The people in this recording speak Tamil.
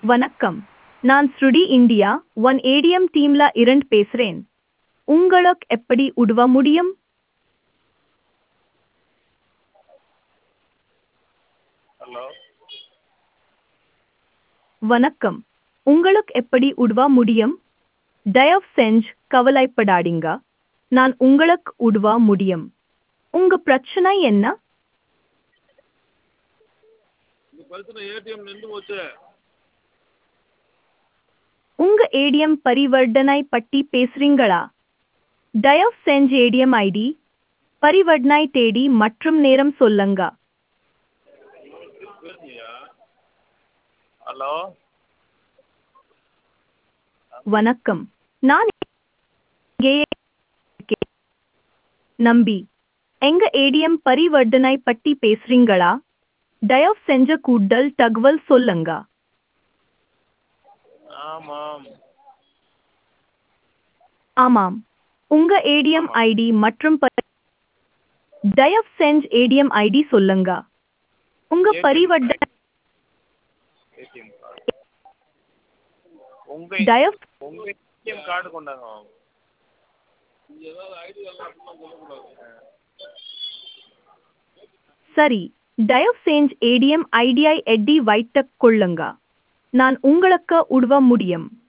வணக்கம். நான் ஸ்ருடி இந்தியா ஒன் ஏடிஎம் டீம்ல இருந்து பேசுறேன். உங்களுக்கு எப்படி உதவ முடியும்? ஹலோ. வணக்கம். உங்களுக்கு எப்படி உதவ முடியும்? தயவு செஞ்சு கவலைப்படாதீங்க. நான் உங்களுக்கு உதவ முடியும். உங்க பிரச்சனை என்ன? இந்த பிரச்சனை ஏடிஎம் நின்று போச்சு. உங்க ஏடிஎம் பரிவர்த்தனை பற்றி பேசுறீங்களா? தயவு செஞ்சு ஏடிஎம் ஐடி, பரிவர்த்தனை தேதி மற்றும் நேரம் சொல்லுங்க. பேசுனியா? ஹலோ. வணக்கம். நான் இங்கேயே இருக்கேன். நம்பி, எங்க ஏடிஎம் பரிவர்த்தனை பற்றி பேசுறீங்களா? தயவு செஞ்ச கூடுதல் தகவல் சொல்லுங்க. ஆமாம். ஆமாம். உங்க ஏடிஎம் ஆமாம். ஐடி மற்றும் தயவு செஞ்சு ஏடிஎம் ஐடி சொல்லுங்க. உங்க ஏடிஎம் பரிவர்த்தனை ஏடிஎம் கார்டு. உங்க தயவு உங்க ஏடிஎம் கார்டு கொண்டாங்க. நீங்க ஏதாவது ஐடி எல்லாம் அப்படிலாம் சொல்லக்கூடாது. சரி, தயவு செஞ்சு ஏடிஎம் ஐடியை எட்டி வைத்துக் கொள்ளுங்க. நான் உங்களுக்கு உதவ முடியும்.